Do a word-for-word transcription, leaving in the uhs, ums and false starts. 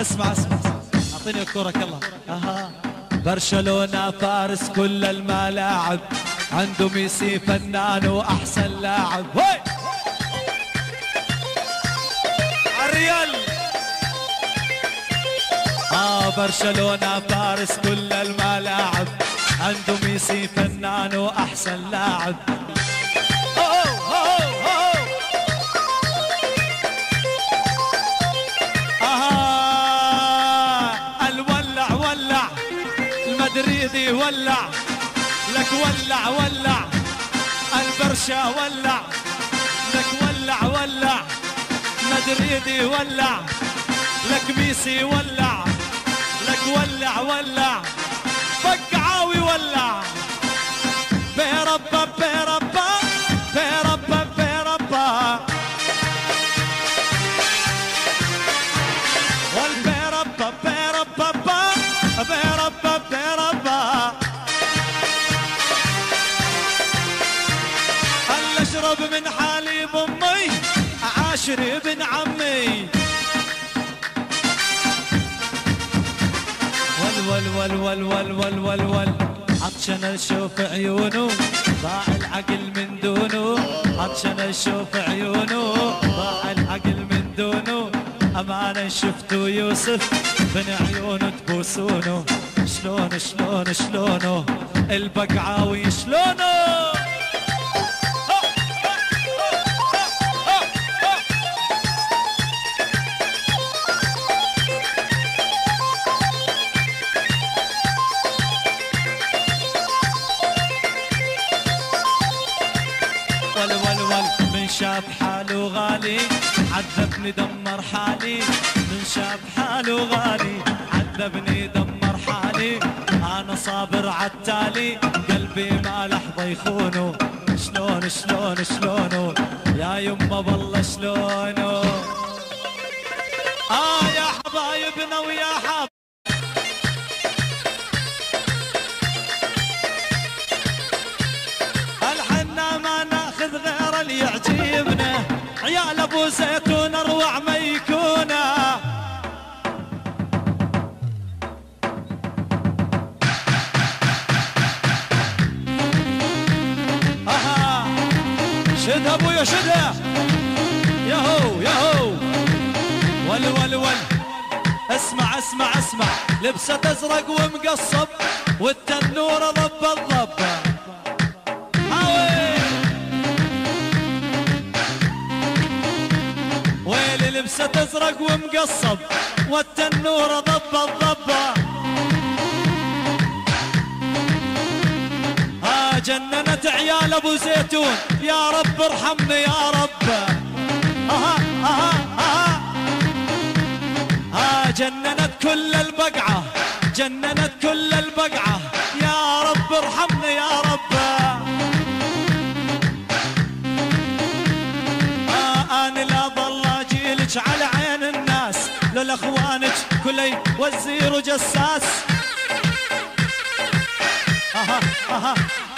اسمع اسمع اعطيني الكرة يلا. اها برشلونة فارس كل الملاعب، عنده ميسي فنان واحسن لاعب. هاي الريال. اه برشلونة فارس كل الملاعب، عنده ميسي فنان واحسن لاعب. المدريدي ولع لك، ولع ولع البرشا ولع لك، ولع ولع مدريدي ولع لك، ميسي ولع لك، ولع ولع بقعاوي ولع. بيربا بيربا بيربا بيربا والبيربا بيربا بيربا بيربا. هل اشرب من حليب امي عاشري ابن عمي. ول ول ول ول ول ول ول ول عطشان اشوف عيونه ضاع العقل من دونه، عطشان اشوف عيونه ضاع العقل من دونه. امانه شفتوا يوسف بن عيونه تبوسونه، شلون شلون شلونه البقعاوي شلونه. ول ول ول من شاف حاله غالي عذبني دمر حالي، من شاف حاله غالي عذبني دمر حالي. انا صابر عالتالي قلبي ما لحظه يخونه، شلون شلون شلونه يا يمه والله شلونه. اه يا حبايبنا ويا حب الحنا ما ناخذ غير اللي يعجبنا، عيال ابو زيتون اروع ما يكونه. اها شدها ابويا شدها ياهو ياهو. ول ول ول اسمع اسمع اسمع لبسه ازرق ومقصب والتنوره ضب الضب. ويلي لبسه ازرق ومقصب والتنوره ضب الضبه. ها جننت عيال ابو زيتون يا رب ارحمني يا رب. اها اها اها ها جننت كل البقعه، جننت كل البقعه يا رب ارحمني يا رب. آه انا لا ضل اجيلك على عين الناس، لولا اخوانك كلي وزير وجساس. اها اها